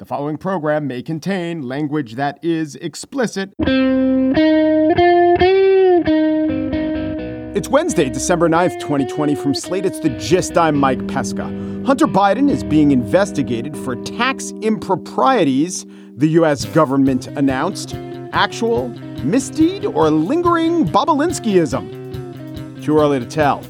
The following program may contain language that is explicit. It's Wednesday, December 9th, 2020. From Slate, it's The Gist. I'm Mike Pesca. Hunter Biden is being investigated for tax improprieties, the U.S. government announced. Actual, misdeed, or lingering Bobulinskiism? Too early to tell.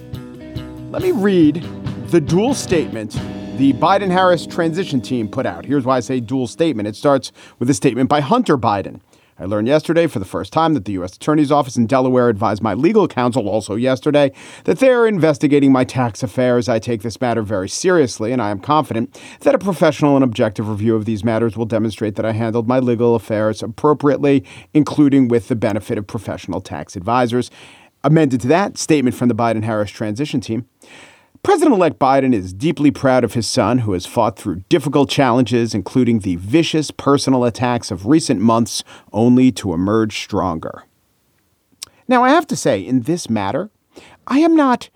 Let me read the dual statement the Biden-Harris transition team put out. Here's why I say dual statement. It starts with a statement by Hunter Biden. I learned yesterday for the first time that the U.S. Attorney's Office in Delaware advised my legal counsel also yesterday that they're investigating my tax affairs. I take this matter very seriously, and I am confident that a professional and objective review of these matters will demonstrate that I handled my legal affairs appropriately, including with the benefit of professional tax advisors. Amended to that, statement from the Biden-Harris transition team. President-elect Biden is deeply proud of his son, who has fought through difficult challenges, including the vicious personal attacks of recent months, only to emerge stronger. Now, I have to say, in this matter, I am not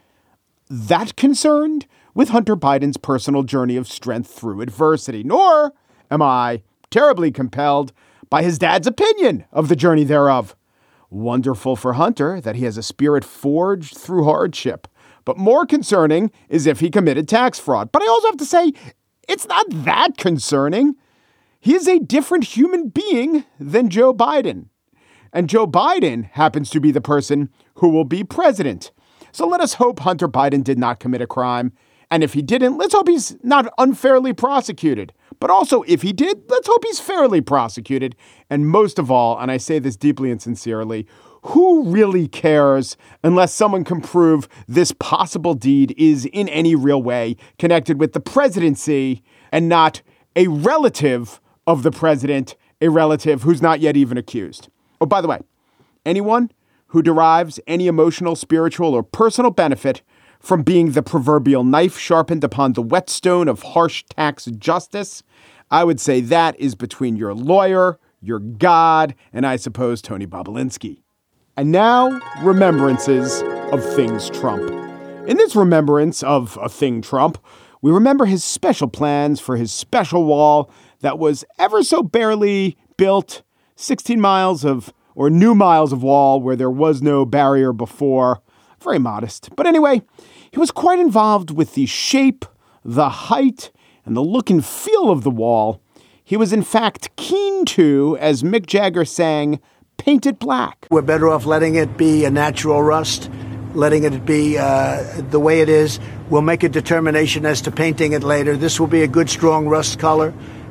that concerned with Hunter Biden's personal journey of strength through adversity, nor am I terribly compelled by his dad's opinion of the journey thereof. Wonderful for Hunter that he has a spirit forged through hardship. But more concerning is if he committed tax fraud. But I also have to say, it's not that concerning. He is a different human being than Joe Biden. And Joe Biden happens to be the person who will be president. So let us hope Hunter Biden did not commit a crime. And if he didn't, let's hope he's not unfairly prosecuted. But also, if he did, let's hope he's fairly prosecuted. And most of all, and I say this deeply and sincerely, who really cares unless someone can prove this possible deed is in any real way connected with the presidency and not a relative of the president, a relative who's not yet even accused? Oh, by the way, anyone who derives any emotional, spiritual, or personal benefit from being the proverbial knife sharpened upon the whetstone of harsh tax justice, I would say that is between your lawyer, your God, and I suppose Tony Bobulinski. And now, remembrances of things Trump. In this remembrance of a thing Trump, we remember his special plans for his special wall that was ever so barely built, 16 miles of, or new miles of wall where there was no barrier before. Very modest. But anyway, he was quite involved with the shape, the height, and the look and feel of the wall. He was in fact keen to, as Mick Jagger sang, paint it black. We're better off letting it be a natural rust, letting it be the way it is. We'll make a determination as to painting it later. This will be a good, strong rust color,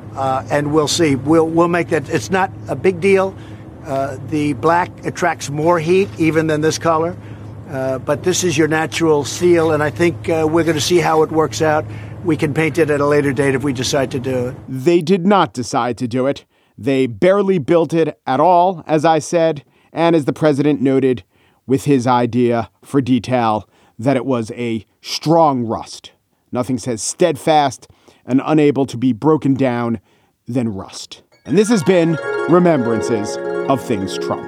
and we'll see. We'll make that. It's not a big deal. The black attracts more heat even than this color, but this is your natural seal, and I think we're going to see how it works out. We can paint it at a later date if we decide to do it. They did not decide to do it. They barely built it at all, as I said, and as the president noted with his idea for detail, that it was a strong rust. Nothing says steadfast and unable to be broken down than rust. And this has been Remembrances of Things Trump.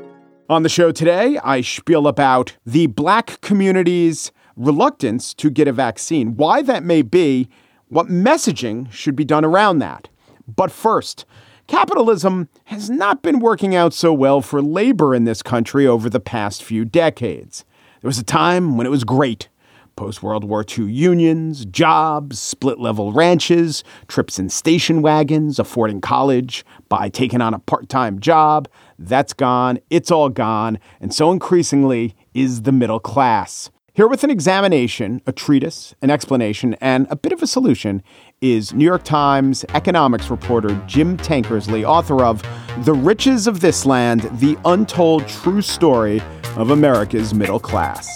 On the show today, I spiel about the black community's reluctance to get a vaccine, why that may be, what messaging should be done around that. But first, capitalism has not been working out so well for labor in this country over the past few decades. There was a time when it was great. Post-World War II unions, jobs, split-level ranches, trips in station wagons, affording college by taking on a part-time job. That's gone. It's all gone. And so increasingly is the middle class. Here with an examination, a treatise, an explanation, and a bit of a solution is New York Times economics reporter Jim Tankersley, author of The Riches of This Land, The Untold True Story of America's Middle Class.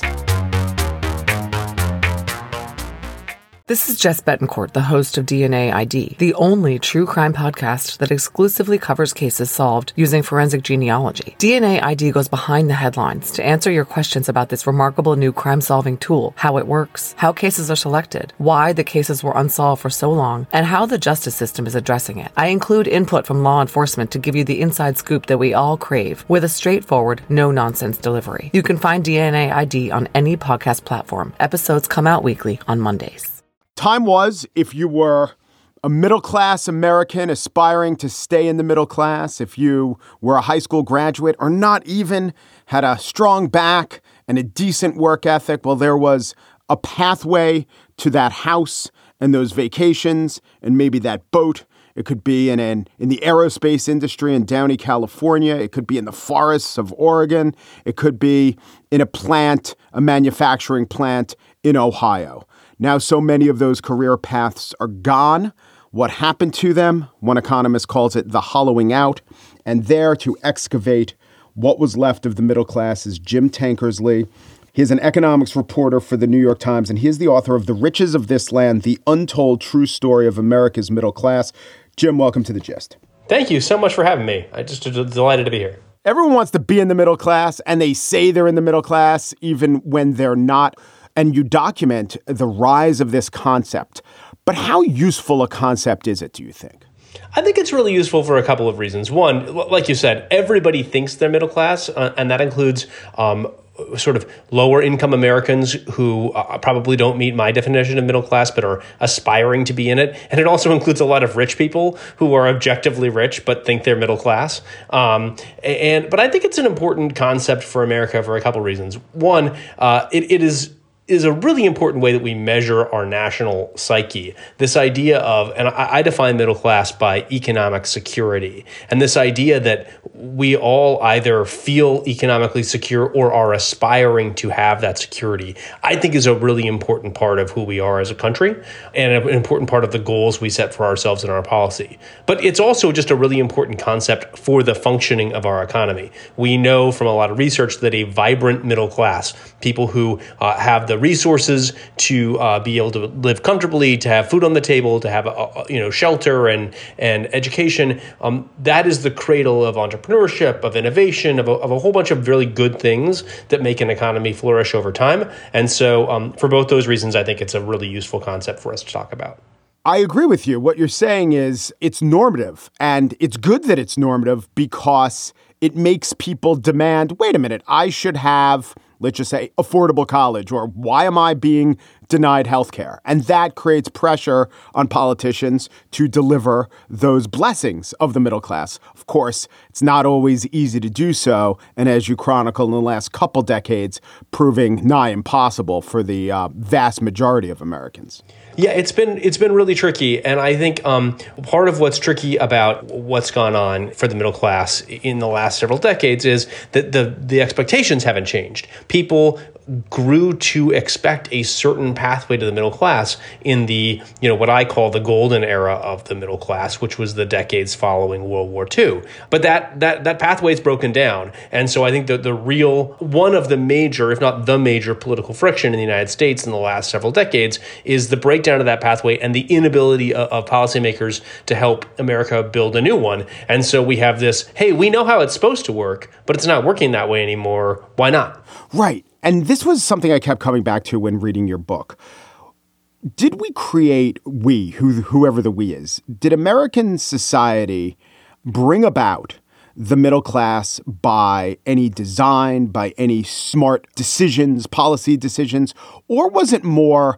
This is Jess Betancourt, the host of DNA ID, the only true crime podcast that exclusively covers cases solved using forensic genealogy. DNA ID goes behind the headlines to answer your questions about this remarkable new crime-solving tool, how it works, how cases are selected, why the cases were unsolved for so long, and how the justice system is addressing it. I include input from law enforcement to give you the inside scoop that we all crave with a straightforward, no-nonsense delivery. You can find DNA ID on any podcast platform. Episodes come out weekly on Mondays. Time was, if you were a middle-class American aspiring to stay in the middle class, if you were a high school graduate or not even had a strong back and a decent work ethic, well, there was a pathway to that house and those vacations and maybe that boat. It could be in the aerospace industry in Downey, California. It could be in the forests of Oregon. It could be in a manufacturing plant in Ohio. Now, so many of those career paths are gone. What happened to them? One economist calls it the hollowing out. And there to excavate what was left of the middle class is Jim Tankersley. He is an economics reporter for the New York Times, and he is the author of The Riches of This Land, The Untold True Story of America's Middle Class. Jim, welcome to The Gist. Thank you so much for having me. I'm just delighted to be here. Everyone wants to be in the middle class, and they say they're in the middle class even when they're not. And you document the rise of this concept. But how useful a concept is it, do you think? I think it's really useful for a couple of reasons. One, like you said, everybody thinks they're middle class, and that includes sort of lower income Americans who probably don't meet my definition of middle class, but are aspiring to be in it. And it also includes a lot of rich people who are objectively rich, but think they're middle class. But I think it's an important concept for America for a couple of reasons. One, it is a really important way that we measure our national psyche. This idea of, and I define middle class by economic security, and this idea that we all either feel economically secure or are aspiring to have that security, I think is a really important part of who we are as a country and an important part of the goals we set for ourselves in our policy. But it's also just a really important concept for the functioning of our economy. We know from a lot of research that a vibrant middle class, people who have the resources to be able to live comfortably, to have food on the table, to have shelter and education. That is the cradle of entrepreneurship, of innovation, of a whole bunch of really good things that make an economy flourish over time. And so for both those reasons, I think it's a really useful concept for us to talk about. I agree with you. What you're saying is it's normative, and it's good that it's normative because it makes people demand, wait a minute, I should have, let's just say, affordable college, or why am I being denied healthcare? And that creates pressure on politicians to deliver those blessings of the middle class. Of course, it's not always easy to do so. And as you chronicle in the last couple decades, proving nigh impossible for the vast majority of Americans. Yeah, it's been really tricky. And I think part of what's tricky about what's gone on for the middle class in the last several decades is that the expectations haven't changed. People grew to expect a certain pathway to the middle class in the, what I call the golden era of the middle class, which was the decades following World War II. But that pathway is broken down. And so I think that one of the major, if not the major political friction in the United States in the last several decades is the breakdown of that pathway and the inability of policymakers to help America build a new one. And so we have this, hey, we know how it's supposed to work, but it's not working that way anymore. Why not? Right. And this was something I kept coming back to when reading your book. Did we create, whoever the we is, did American society bring about the middle class by any design, by any smart decisions, policy decisions, or was it more,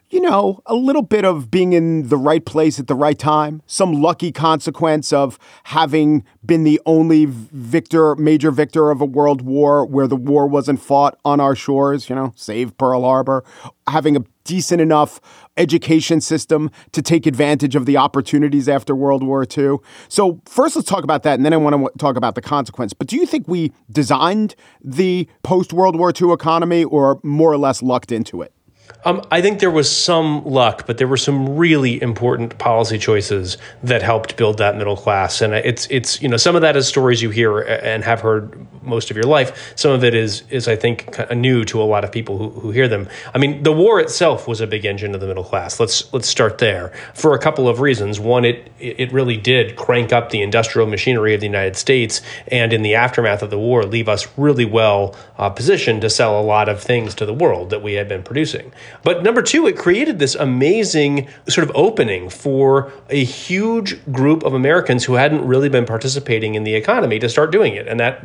a little bit of being in the right place at the right time, some lucky consequence of having been the only major victor of a world war where the war wasn't fought on our shores, save Pearl Harbor, having a decent enough education system to take advantage of the opportunities after World War II. So first, let's talk about that, and then I want to talk about the consequence. But do you think we designed the post-World War II economy or more or less lucked into it? I think there was some luck, but there were some really important policy choices that helped build that middle class. And it's some of that is stories you hear and have heard most of your life. Some of it is I think kind of new to a lot of people who hear them. I mean, the war itself was a big engine of the middle class. Let's start there for a couple of reasons. One, it really did crank up the industrial machinery of the United States, and in the aftermath of the war, leave us really well positioned to sell a lot of things to the world that we had been producing. But number two, it created this amazing sort of opening for a huge group of Americans who hadn't really been participating in the economy to start doing it. And that was women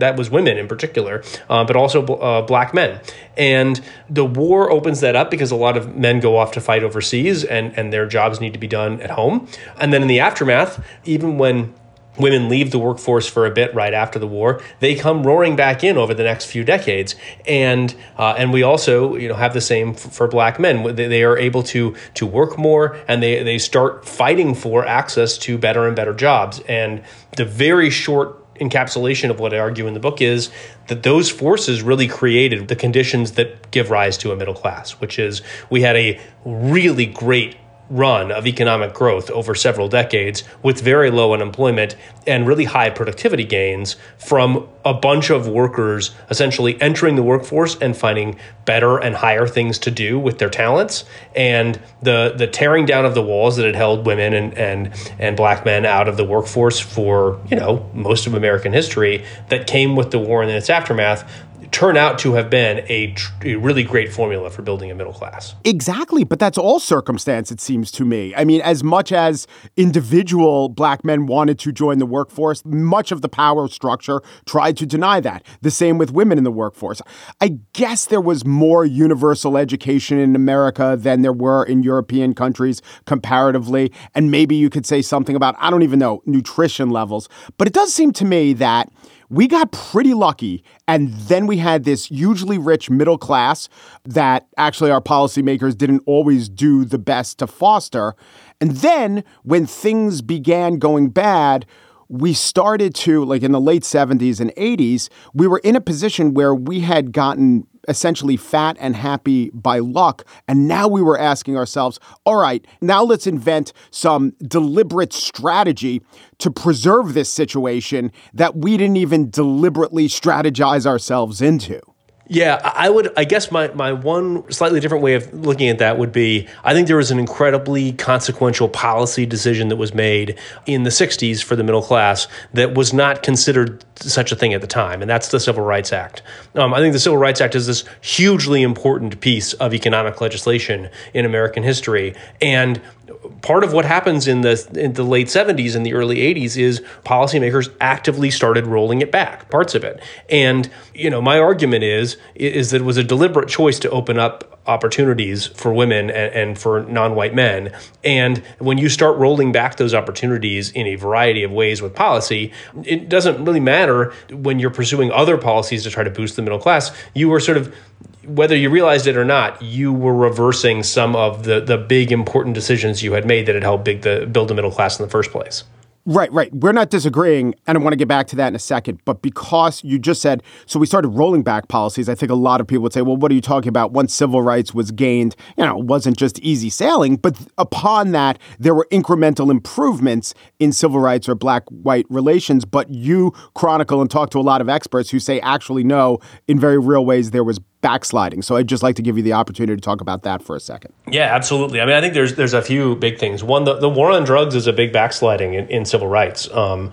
women in particular, but also black men. And the war opens that up because a lot of men go off to fight overseas and their jobs need to be done at home. And then in the aftermath, even when women leave the workforce for a bit right after the war, they come roaring back in over the next few decades. And we also have the same for black men. They are able to work more, and they start fighting for access to better and better jobs. And the very short encapsulation of what I argue in the book is that those forces really created the conditions that give rise to a middle class, which is we had a really great run of economic growth over several decades with very low unemployment and really high productivity gains from a bunch of workers essentially entering the workforce and finding better and higher things to do with their talents, and the tearing down of the walls that had held women and black men out of the workforce for most of American history that came with the war and its aftermath turn out to have been a really great formula for building a middle class. Exactly. But that's all circumstance, it seems to me. I mean, as much as individual black men wanted to join the workforce, much of the power structure tried to deny that. The same with women in the workforce. I guess there was more universal education in America than there were in European countries comparatively. And maybe you could say something about, I don't even know, nutrition levels. But it does seem to me that we got pretty lucky, and then we had this hugely rich middle class that actually our policymakers didn't always do the best to foster. And then when things began going bad, we started to, like in the late 70s and 80s, we were in a position where we had gotten essentially fat and happy by luck. And now we were asking ourselves, all right, now let's invent some deliberate strategy to preserve this situation that we didn't even deliberately strategize ourselves into. Yeah, I guess my one slightly different way of looking at that would be, I think there was an incredibly consequential policy decision that was made in the 60s for the middle class that was not considered such a thing at the time, and that's the Civil Rights Act. I think the Civil Rights Act is this hugely important piece of economic legislation in American history, and part of what happens in the late 70s and the early 80s is policymakers actively started rolling it back, parts of it. And, my argument is that it was a deliberate choice to open up opportunities for women and for non-white men. And when you start rolling back those opportunities in a variety of ways with policy, it doesn't really matter when you're pursuing other policies to try to boost the middle class. You were sort of, whether you realized it or not, you were reversing some of the big important decisions you had made that had helped build the middle class in the first place. Right. We're not disagreeing, and I want to get back to that in a second. But because you just said, so we started rolling back policies, I think a lot of people would say, well, what are you talking about? Once civil rights was gained, it wasn't just easy sailing. But upon that, there were incremental improvements in civil rights or black-white relations. But you chronicle and talk to a lot of experts who say, actually, no, in very real ways, there was backsliding. So I'd just like to give you the opportunity to talk about that for a second. Yeah, absolutely. I mean, I think there's a few big things. One, the war on drugs is a big backsliding in civil rights. When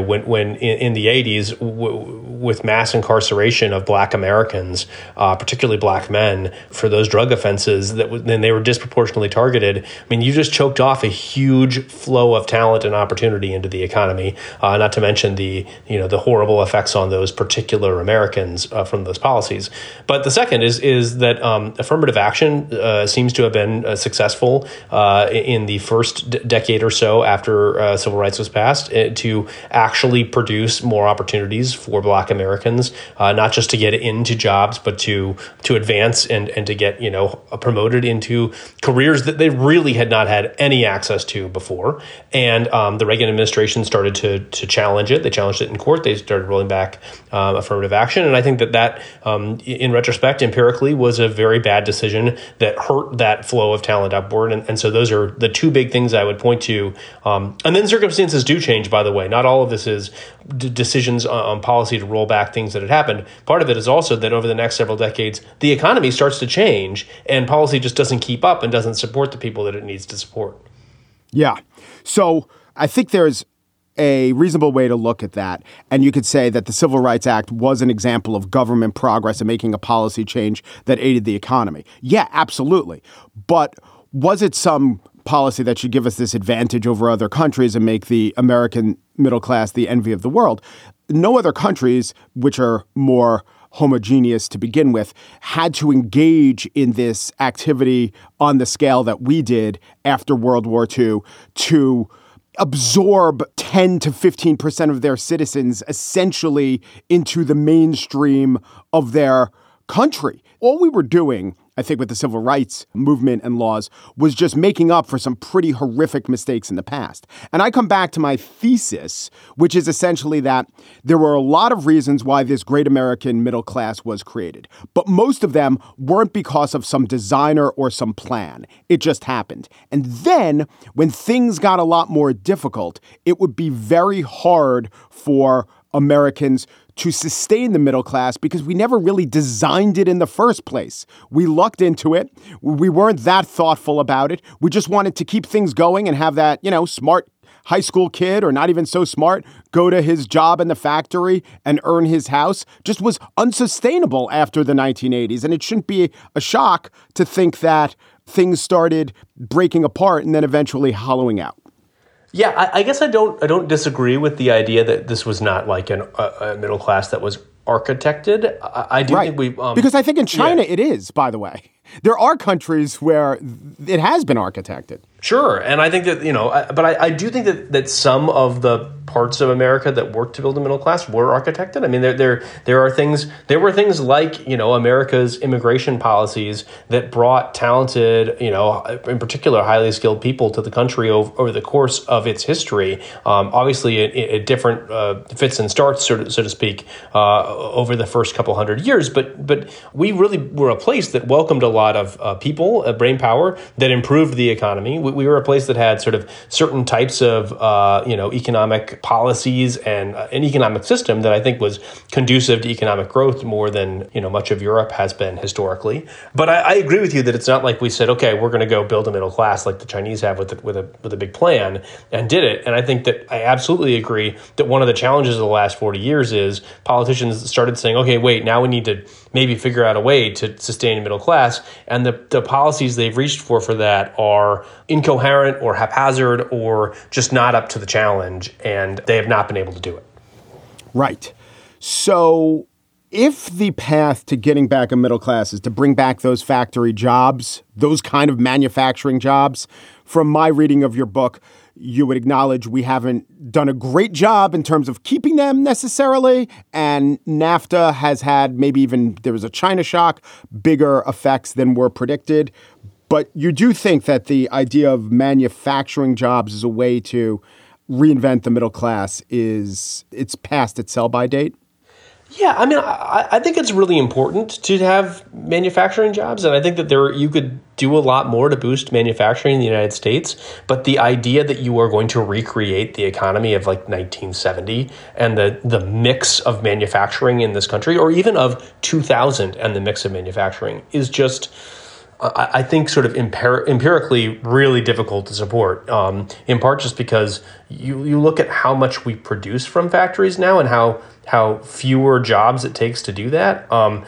in the 80s, with mass incarceration of black Americans, particularly black men, for those drug offenses, then they were disproportionately targeted. I mean, you just choked off a huge flow of talent and opportunity into the economy, not to mention the horrible effects on those particular Americans from those policies. But the second is that affirmative action seems to have been successful in the first decade or so after civil rights was passed to actually produce more opportunities for black Americans, not just to get into jobs, but to advance and to get promoted into careers that they really had not had any access to before. And the Reagan administration started to challenge it. They challenged it in court. They started rolling back affirmative action. And I think that in retrospect, empirically, was a very bad decision that hurt that flow of talent upward. And so those are the two big things I would point to. And then circumstances do change, by the way. Not all of this is decisions on policy to roll back things that had happened. Part of it is also that over the next several decades, the economy starts to change and policy just doesn't keep up and doesn't support the people that it needs to support. Yeah. So I think there's a reasonable way to look at that. And you could say that the Civil Rights Act was an example of government progress in making a policy change that aided the economy. Yeah, absolutely. But was it some policy that should give us this advantage over other countries and make the American middle class the envy of the world. No other countries, which are more homogeneous to begin with, had to engage in this activity on the scale that we did after World War II to absorb 10 to 15% of their citizens essentially into the mainstream of their country. All we were doing, I think, with the civil rights movement and laws was just making up for some pretty horrific mistakes in the past. And I come back to my thesis, which is essentially that there were a lot of reasons why this great American middle class was created, but most of them weren't because of some designer or some plan. It just happened. And then when things got a lot more difficult, it would be very hard for Americans to sustain the middle class because we never really designed it in the first place. We lucked into it. We weren't that thoughtful about it. We just wanted to keep things going and have that, smart high school kid or not even so smart go to his job in the factory and earn his house. Just was unsustainable after the 1980s. And it shouldn't be a shock to think that things started breaking apart and then eventually hollowing out. Yeah, I guess I don't disagree with the idea that this was not like a middle class that was architected. I do think we because I think in China it is, by the way. There are countries where it has been architected. Sure. And I think that, but I do think that some of the parts of America that worked to build a middle class were architected. I mean, there were things like, America's immigration policies that brought talented, in particular, highly skilled people to the country over the course of its history. Obviously, it different fits and starts, so to speak, over the first couple hundred years. But we really were a place that welcomed a lot of people, brain power, that improved the economy. We were a place that had sort of certain types of, economic policies and an economic system that I think was conducive to economic growth more than, much of Europe has been historically. But I agree with you that it's not like we said, okay, we're going to go build a middle class like the Chinese have with a big plan and did it. And I think that I absolutely agree that one of the challenges of the last 40 years is politicians started saying, okay, wait, now we need to maybe figure out a way to sustain a middle class. And the policies they've reached for that are incoherent or haphazard or just not up to the challenge. And they have not been able to do it. Right. So if the path to getting back a middle class is to bring back those factory jobs, those kind of manufacturing jobs, from my reading of your book, you would acknowledge we haven't done a great job in terms of keeping them necessarily. And NAFTA has had maybe even there was a China shock, bigger effects than were predicted. But you do think that the idea of manufacturing jobs as a way to reinvent the middle class it's past its sell-by date? Yeah, I mean, I think it's really important to have manufacturing jobs, and I think that you could do a lot more to boost manufacturing in the United States. But the idea that you are going to recreate the economy of like 1970 and the mix of manufacturing in this country, or even of 2000 and the mix of manufacturing, is just, I think, sort of empirically really difficult to support, in part just because you look at how much we produce from factories now and how fewer jobs it takes to do that.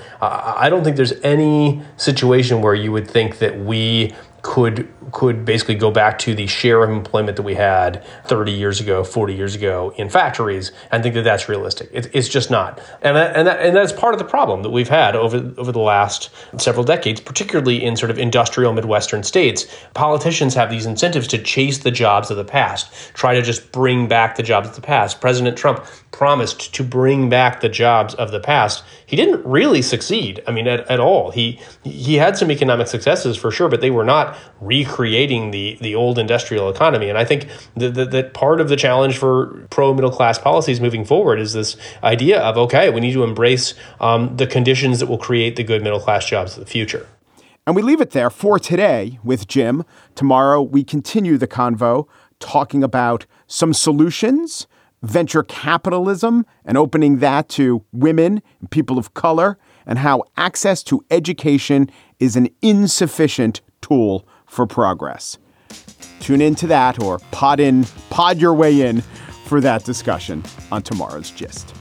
I don't think there's any situation where you would think that we could basically go back to the share of employment that we had 30 years ago, 40 years ago in factories and think that that's realistic. It's just not. And that's part of the problem that we've had over the last several decades, particularly in sort of industrial Midwestern states. Politicians have these incentives to chase the jobs of the past, try to just bring back the jobs of the past. President Trump promised to bring back the jobs of the past. He didn't really succeed, at all. He had some economic successes for sure, but they were not recreating the old industrial economy. And I think that part of the challenge for pro-middle class policies moving forward is this idea of, okay, we need to embrace the conditions that will create the good middle class jobs of the future. And we leave it there for today with Jim. Tomorrow, we continue the convo talking about some solutions, venture capitalism, and opening that to women and people of color, and how access to education is an insufficient tool for progress. Tune into that or pod your way in for that discussion on tomorrow's Gist.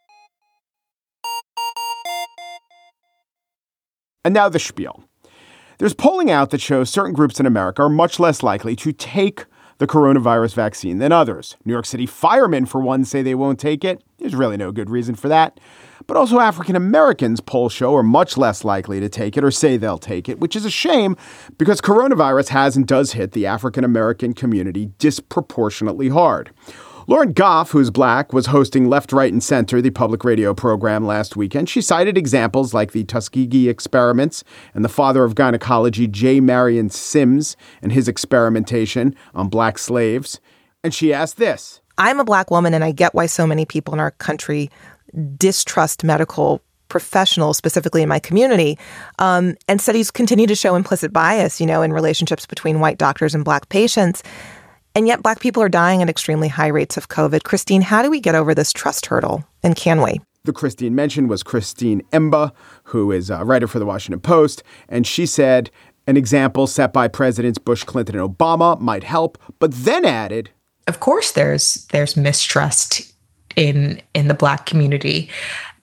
And now the spiel. There's polling out that shows certain groups in America are much less likely to take the coronavirus vaccine than others. New York City firemen, for one, say they won't take it. There's really no good reason for that. But also African Americans, polls show, are much less likely to take it or say they'll take it, which is a shame because coronavirus has and does hit the African American community disproportionately hard. Lauren Goff, who's Black, was hosting Left, Right, and Center, the public radio program, last weekend. She cited examples like the Tuskegee experiments and the father of gynecology, J. Marion Sims, and his experimentation on Black slaves. And she asked this. I'm a Black woman, and I get why so many people in our country distrust medical professionals, specifically in my community. And studies continue to show implicit bias, in relationships between white doctors and Black patients. And yet Black people are dying at extremely high rates of COVID. Christine, how do we get over this trust hurdle? And can we? The Christine mentioned was Christine Emba, who is a writer for the Washington Post. And she said an example set by Presidents Bush, Clinton, and Obama might help, but then added, of course, there's mistrust in the Black community.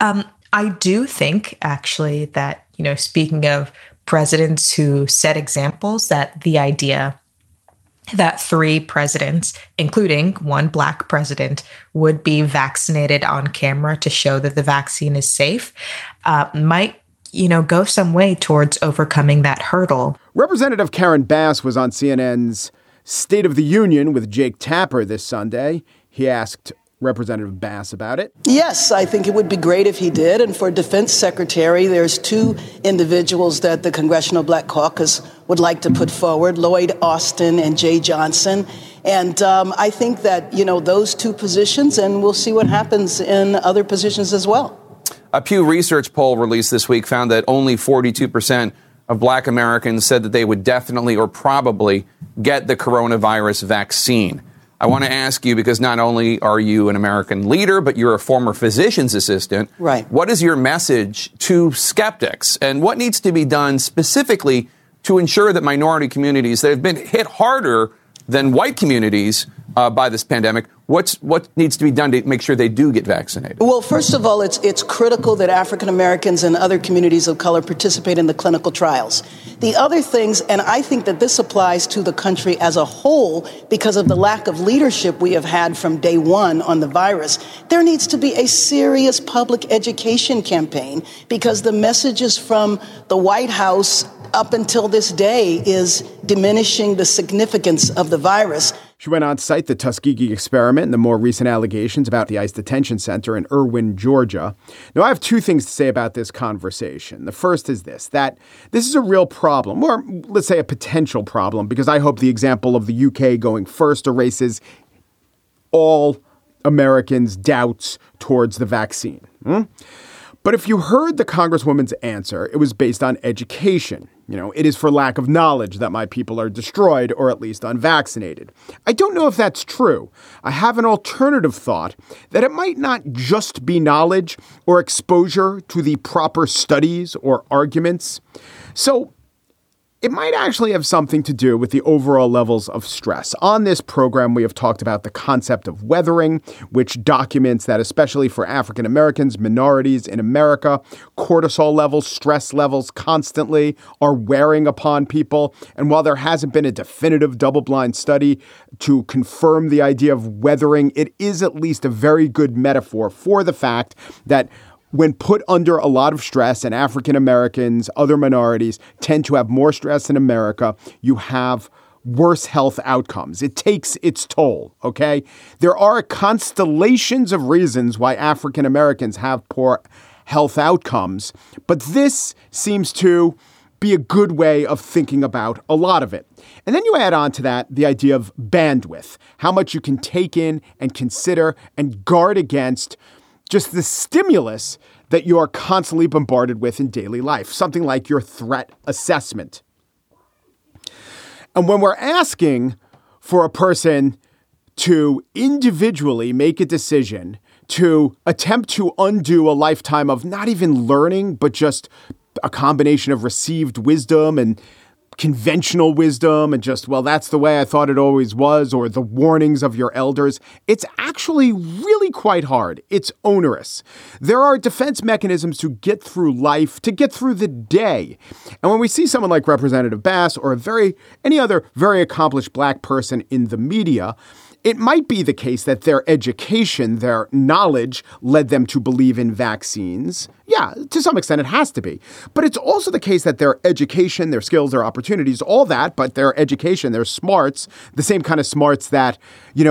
I do think, actually, that, speaking of presidents who set examples, that the idea that 3 presidents, including one Black president, would be vaccinated on camera to show that the vaccine is safe might, go some way towards overcoming that hurdle. Representative Karen Bass was on CNN's State of the Union with Jake Tapper this Sunday. He asked Representative Bass about it. Yes, I think it would be great if he did. And for Defense Secretary, there's 2 individuals that the Congressional Black Caucus would like to put forward, Lloyd Austin and Jay Johnson. And I think that, those 2 positions, and we'll see what happens in other positions as well. A Pew Research poll released this week found that only 42% of Black Americans said that they would definitely or probably get the coronavirus vaccine. I want to ask you, because not only are you an American leader, but you're a former physician's assistant. Right. What is your message to skeptics? And what needs to be done specifically to ensure that minority communities that have been hit harder than white communities by this pandemic, what needs to be done to make sure they do get vaccinated? Well, first of all, it's critical that African Americans and other communities of color participate in the clinical trials. The other things, and I think that this applies to the country as a whole because of the lack of leadership we have had from day one on the virus, there needs to be a serious public education campaign because the messages from the White House up until this day is diminishing the significance of the virus. She went on to cite the Tuskegee experiment and the more recent allegations about the ICE detention center in Irwin, Georgia. Now, I have 2 things to say about this conversation. The first is that this is a real problem, or let's say a potential problem, because I hope the example of the UK going first erases all Americans' doubts towards the vaccine. But if you heard the Congresswoman's answer, it was based on education. It is for lack of knowledge that my people are destroyed or at least unvaccinated. I don't know if that's true. I have an alternative thought that it might not just be knowledge or exposure to the proper studies or arguments. So it might actually have something to do with the overall levels of stress. On this program, we have talked about the concept of weathering, which documents that, especially for African Americans, minorities in America, cortisol levels, stress levels constantly are wearing upon people. And while there hasn't been a definitive double-blind study to confirm the idea of weathering, it is at least a very good metaphor for the fact that when put under a lot of stress, and African Americans, other minorities tend to have more stress in America, you have worse health outcomes. It takes its toll, okay? There are constellations of reasons why African Americans have poor health outcomes, but this seems to be a good way of thinking about a lot of it. And then you add on to that the idea of bandwidth, how much you can take in and consider and guard against just the stimulus that you are constantly bombarded with in daily life, something like your threat assessment. And when we're asking for a person to individually make a decision to attempt to undo a lifetime of not even learning, but just a combination of received wisdom and conventional wisdom and just, well, that's the way I thought it always was, or the warnings of your elders. It's actually really quite hard. It's onerous. There are defense mechanisms to get through life, to get through the day. And when we see someone like Representative Bass or any other very accomplished black person in the media, it might be the case that their education, their knowledge led them to believe in vaccines. Yeah, to some extent it has to be. But it's also the case that their education, their skills, their opportunities, all that, but their education, their smarts, the same kind of smarts that,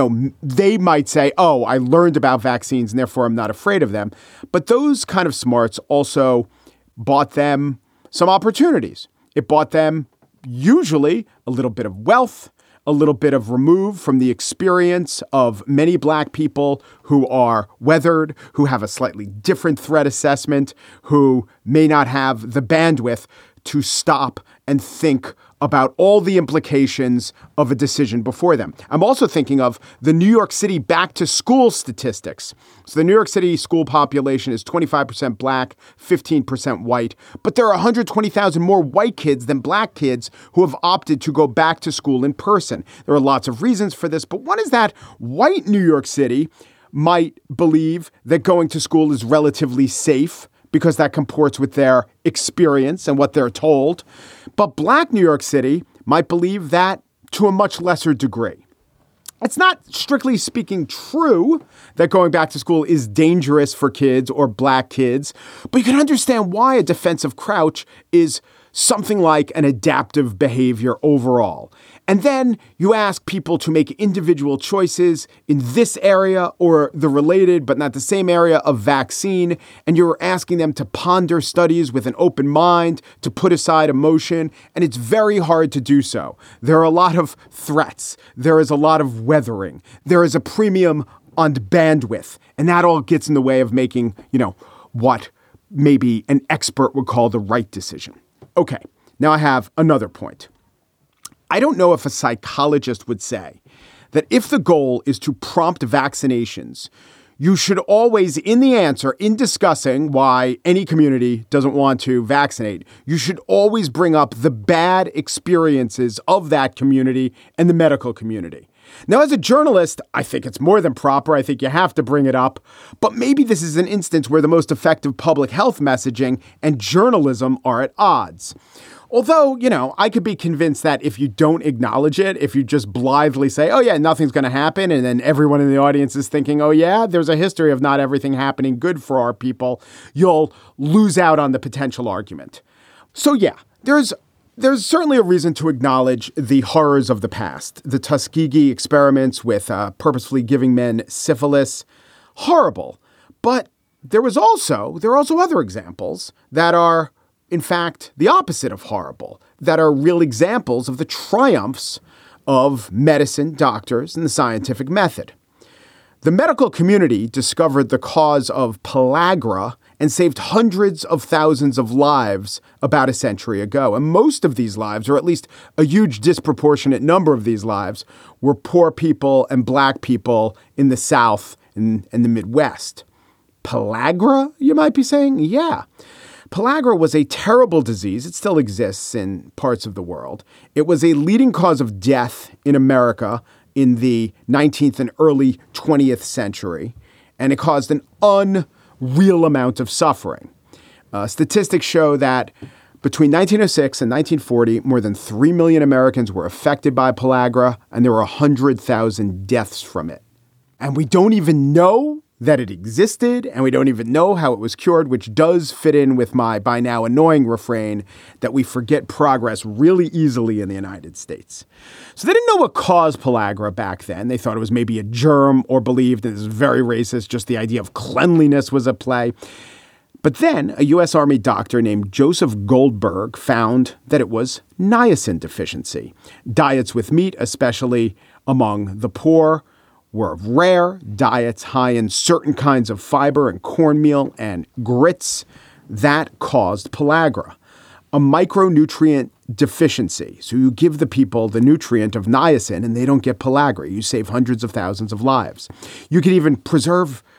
they might say, oh, I learned about vaccines and therefore I'm not afraid of them. But those kind of smarts also bought them some opportunities. It bought them usually a little bit of wealth, a little bit of remove from the experience of many black people who are weathered, who have a slightly different threat assessment, who may not have the bandwidth to stop and think about all the implications of a decision before them. I'm also thinking of the New York City back to school statistics. So the New York City school population is 25% black, 15% white, but there are 120,000 more white kids than black kids who have opted to go back to school in person. There are lots of reasons for this, but one is that white New York City might believe that going to school is relatively safe because that comports with their experience and what they're told. But black New York City might believe that to a much lesser degree. It's not strictly speaking true that going back to school is dangerous for kids or black kids, but you can understand why a defensive crouch is something like an adaptive behavior overall. And then you ask people to make individual choices in this area or the related but not the same area of vaccine. And you're asking them to ponder studies with an open mind, to put aside emotion. And it's very hard to do so. There are a lot of threats. There is a lot of weathering. There is a premium on bandwidth. And that all gets in the way of making, what maybe an expert would call the right decision. Okay, now I have another point. I don't know if a psychologist would say that if the goal is to prompt vaccinations, you should always, in the answer, in discussing why any community doesn't want to vaccinate, you should always bring up the bad experiences of that community and the medical community. Now, as a journalist, I think it's more than proper. I think you have to bring it up. But maybe this is an instance where the most effective public health messaging and journalism are at odds. Although, I could be convinced that if you don't acknowledge it, if you just blithely say, oh, yeah, nothing's going to happen, and then everyone in the audience is thinking, oh, yeah, there's a history of not everything happening good for our people, you'll lose out on the potential argument. So, yeah, there's certainly a reason to acknowledge the horrors of the past. The Tuskegee experiments with purposefully giving men syphilis, horrible. But there are also other examples that are, in fact, the opposite of horrible, that are real examples of the triumphs of medicine, doctors, and the scientific method. The medical community discovered the cause of pellagra and saved hundreds of thousands of lives about a century ago. And most of these lives, or at least a huge disproportionate number of these lives, were poor people and black people in the South and the Midwest. Pellagra, you might be saying? Yeah. Pellagra was a terrible disease. It still exists in parts of the world. It was a leading cause of death in America in the 19th and early 20th century, and it caused an unreal amount of suffering. Statistics show that between 1906 and 1940, more than 3 million Americans were affected by pellagra, and there were 100,000 deaths from it. And we don't even know that it existed, and we don't even know how it was cured, which does fit in with my by now annoying refrain that we forget progress really easily in the United States. So they didn't know what caused pellagra back then. They thought it was maybe a germ, or believed, and this is very racist, just the idea of cleanliness was at play. But then a U.S. Army doctor named Joseph Goldberg found that it was niacin deficiency. Diets with meat, especially among the poor, were rare. Diets high in certain kinds of fiber and cornmeal and grits that caused pellagra, a micronutrient deficiency. So you give the people the nutrient of niacin and they don't get pellagra. You save hundreds of thousands of lives. You can even preserve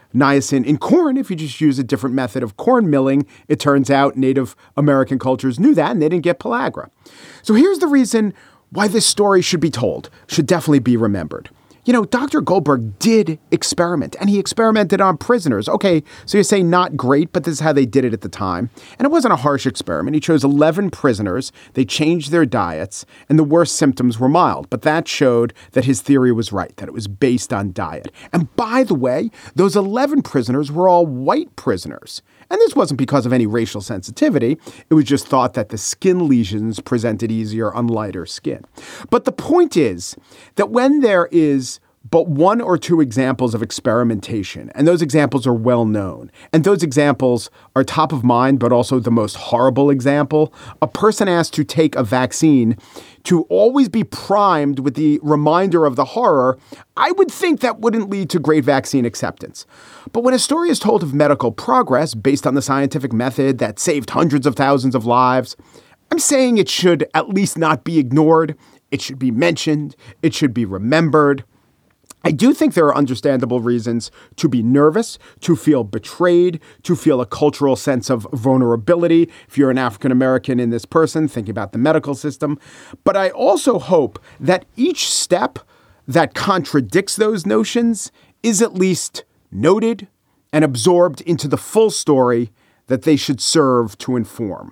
niacin in corn if you just use a different method of corn milling. It turns out Native American cultures knew that and they didn't get pellagra. So here's the reason why this story should be told, should definitely be remembered. You know, Dr. Goldberg did experiment, and he experimented on prisoners. Okay, so you say not great, but this is how they did it at the time. And it wasn't a harsh experiment. He chose 11 prisoners. They changed their diets, and the worst symptoms were mild. But that showed that his theory was right, that it was based on diet. And by the way, those 11 prisoners were all white prisoners. And this wasn't because of any racial sensitivity. It was just thought that the skin lesions presented easier on lighter skin. But the point is that when there is but one or two examples of experimentation, and those examples are well known, and those examples are top of mind, but also the most horrible example, a person asked to take a vaccine to always be primed with the reminder of the horror, I would think that wouldn't lead to great vaccine acceptance. But when a story is told of medical progress based on the scientific method that saved hundreds of thousands of lives, I'm saying it should at least not be ignored. It should be mentioned. It should be remembered. I do think there are understandable reasons to be nervous, to feel betrayed, to feel a cultural sense of vulnerability. If you're an African American in this person, thinking about the medical system. But I also hope that each step that contradicts those notions is at least noted and absorbed into the full story that they should serve to inform.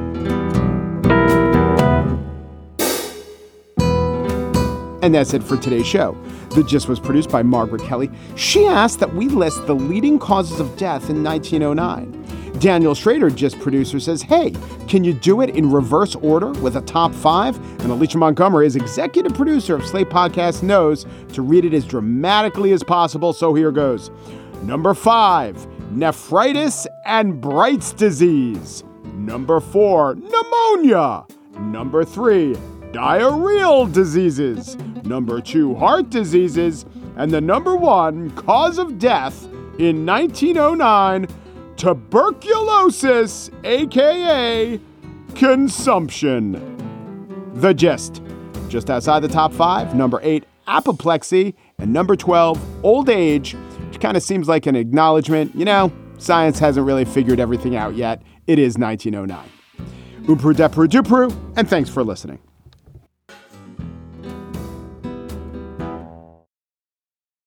And that's it for today's show. The Gist was produced by Margaret Kelly. She asked that we list the leading causes of death in 1909. Daniel Schrader, Gist producer, says, hey, can you do it in reverse order with a top 5? And Alicia Montgomery, as executive producer of Slate Podcast, knows to read it as dramatically as possible. So here goes. Number 5, nephritis and Bright's disease. Number 4, pneumonia. Number 3, diarrheal diseases. Number 2, heart diseases. And the number 1 cause of death in 1909, tuberculosis, aka consumption. The Gist. Just outside the top 5, number 8, apoplexy, and number 12, old age, which kind of seems like an acknowledgement. You know, science hasn't really figured everything out yet. It is 1909. Oopru depru dupru, and thanks for listening.